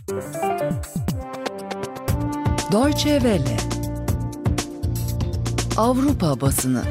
Deutsche Welle. Avrupa basını.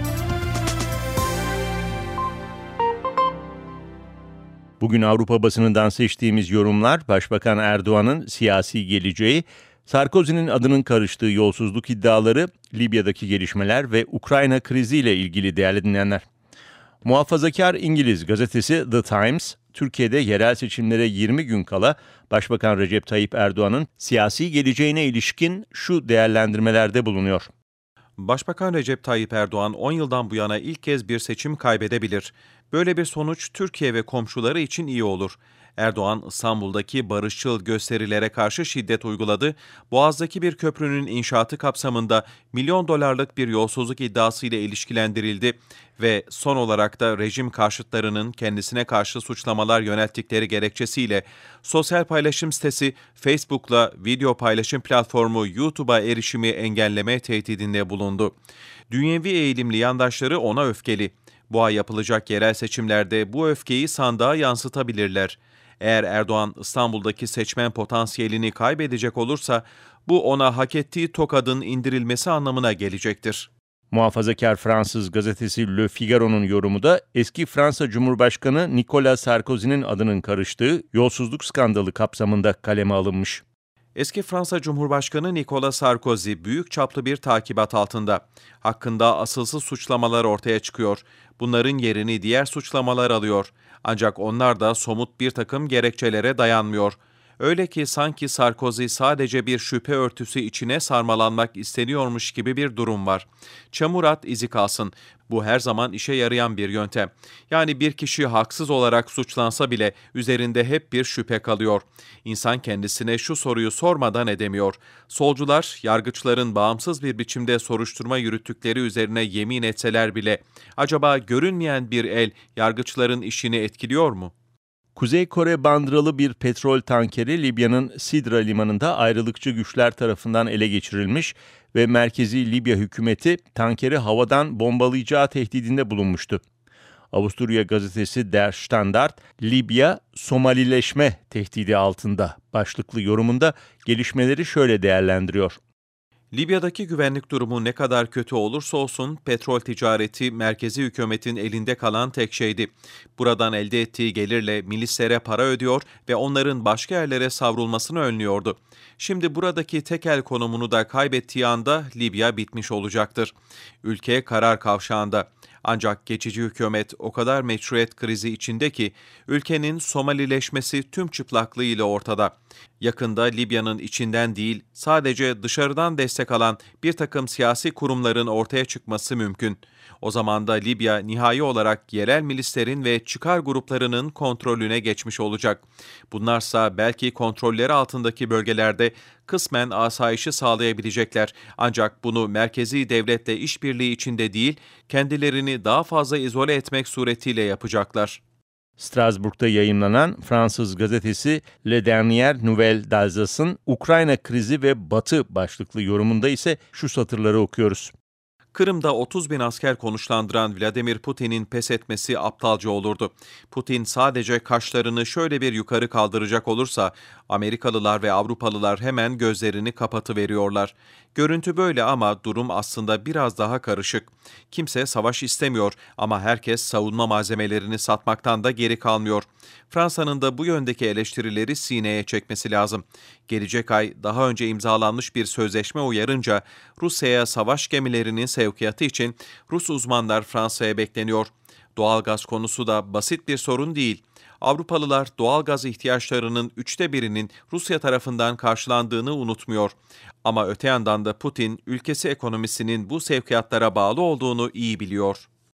Bugün Avrupa basınından seçtiğimiz yorumlar, Başbakan Erdoğan'ın siyasi geleceği, Sarkozy'nin adının karıştığı yolsuzluk iddiaları, Libya'daki gelişmeler ve Ukrayna kriziyle ilgili değerli dinleyenler. Muhafazakar İngiliz gazetesi The Times, Türkiye'de yerel seçimlere 20 gün kala Başbakan Recep Tayyip Erdoğan'ın siyasi geleceğine ilişkin şu değerlendirmelerde bulunuyor. Başbakan Recep Tayyip Erdoğan 10 yıldan bu yana ilk kez bir seçim kaybedebilir. Böyle bir sonuç Türkiye ve komşuları için iyi olur. Erdoğan, İstanbul'daki barışçıl gösterilere karşı şiddet uyguladı, Boğaz'daki bir köprünün inşaatı kapsamında milyon dolarlık bir yolsuzluk iddiasıyla ilişkilendirildi ve son olarak da rejim karşıtlarının kendisine karşı suçlamalar yönelttikleri gerekçesiyle sosyal paylaşım sitesi Facebook'la video paylaşım platformu YouTube'a erişimi engelleme tehdidinde bulundu. Dünyevi eğilimli yandaşları ona öfkeli. Bu ay yapılacak yerel seçimlerde bu öfkeyi sandığa yansıtabilirler. Eğer Erdoğan İstanbul'daki seçmen potansiyelini kaybedecek olursa bu ona hak ettiği tokadın indirilmesi anlamına gelecektir. Muhafazakar Fransız gazetesi Le Figaro'nun yorumu da eski Fransa Cumhurbaşkanı Nicolas Sarkozy'nin adının karıştığı yolsuzluk skandalı kapsamında kaleme alınmış. Eski Fransa Cumhurbaşkanı Nicolas Sarkozy büyük çaplı bir takibat altında. Hakkında asılsız suçlamalar ortaya çıkıyor. Bunların yerini diğer suçlamalar alıyor. Ancak onlar da somut bir takım gerekçelere dayanmıyor. Öyle ki sanki Sarkozy sadece bir şüphe örtüsü içine sarmalanmak isteniyormuş gibi bir durum var. Çamur at, izi kalsın. Bu her zaman işe yarayan bir yöntem. Yani bir kişi haksız olarak suçlansa bile üzerinde hep bir şüphe kalıyor. İnsan kendisine şu soruyu sormadan edemiyor. Solcular, yargıçların bağımsız bir biçimde soruşturma yürüttükleri üzerine yemin etseler bile, acaba görünmeyen bir el yargıçların işini etkiliyor mu? Kuzey Kore bandıralı bir petrol tankeri Libya'nın Sidra limanında ayrılıkçı güçler tarafından ele geçirilmiş ve merkezi Libya hükümeti tankeri havadan bombalayacağı tehdidinde bulunmuştu. Avusturya gazetesi Der Standard, Libya Somalileşme tehdidi altında başlıklı yorumunda gelişmeleri şöyle değerlendiriyor. Libya'daki güvenlik durumu ne kadar kötü olursa olsun petrol ticareti merkezi hükümetin elinde kalan tek şeydi. Buradan elde ettiği gelirle milislere para ödüyor ve onların başka yerlere savrulmasını önlüyordu. Şimdi buradaki tekel konumunu da kaybettiği anda Libya bitmiş olacaktır. Ülke karar kavşağında. Ancak geçici hükümet o kadar meşruiyet krizi içinde ki ülkenin Somalileşmesi tüm çıplaklığıyla ortada. Yakında Libya'nın içinden değil, sadece dışarıdan destek alan bir takım siyasi kurumların ortaya çıkması mümkün. O zaman da Libya nihai olarak yerel milislerin ve çıkar gruplarının kontrolüne geçmiş olacak. Bunlarsa belki kontrolleri altındaki bölgelerde kısmen asayişi sağlayabilecekler. Ancak bunu merkezi devletle işbirliği içinde değil, kendilerini daha fazla izole etmek suretiyle yapacaklar. Strasbourg'da yayımlanan Fransız gazetesi Le Dernier Nouvelle d'Alsace'ın Ukrayna krizi ve Batı başlıklı yorumunda ise şu satırları okuyoruz. Kırım'da 30 bin asker konuşlandıran Vladimir Putin'in pes etmesi aptalca olurdu. Putin sadece kaşlarını şöyle bir yukarı kaldıracak olursa Amerikalılar ve Avrupalılar hemen gözlerini kapatıveriyorlar. Görüntü böyle ama durum aslında biraz daha karışık. Kimse savaş istemiyor ama herkes savunma malzemelerini satmaktan da geri kalmıyor. Fransa'nın da bu yöndeki eleştirileri sineye çekmesi lazım. Gelecek ay daha önce imzalanmış bir sözleşme uyarınca Rusya'ya savaş gemilerinin sevkiyatı için Rus uzmanlar Fransa'ya bekleniyor. Doğalgaz konusu da basit bir sorun değil. Avrupalılar doğalgaz ihtiyaçlarının 1/3'inin Rusya tarafından karşılandığını unutmuyor. Ama öte yandan da Putin ülkesi ekonomisinin bu sevkiyatlara bağlı olduğunu iyi biliyor.